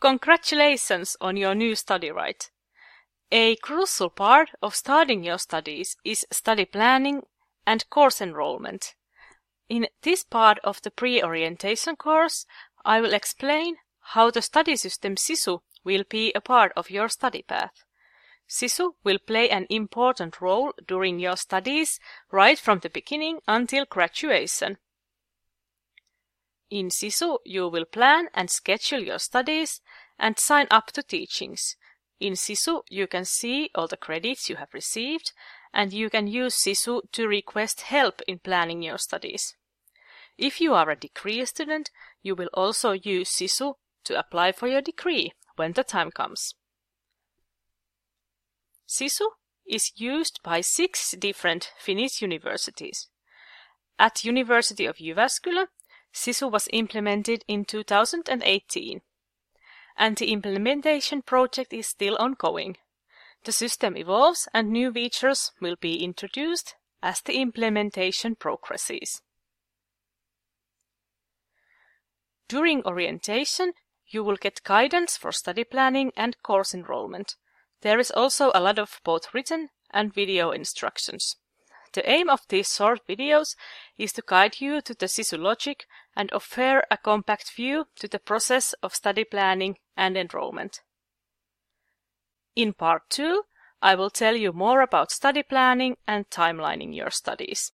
Congratulations on your new study right. A crucial part of starting your studies is study planning and course enrollment. In this part of the pre-orientation course, I will explain how the study system SISU will be a part of your study path. SISU will play an important role during your studies right from the beginning until graduation. In SISU, you will plan and schedule your studies and sign up to teachings. In SISU, you can see all the credits you have received, and you can use SISU to request help in planning your studies. If you are a degree student, you will also use SISU to apply for your degree when the time comes. SISU is used by 6 different Finnish universities. At University of Jyväskylä, SISU was implemented in 2018, and the implementation project is still ongoing. The system evolves and new features will be introduced as the implementation progresses. During orientation, you will get guidance for study planning and course enrollment. There is also a lot of both written and video instructions. The aim of these short videos is to guide you to the SISU logic and offer a compact view to the process of study planning and enrollment. In part 2, I will tell you more about study planning and timelining your studies.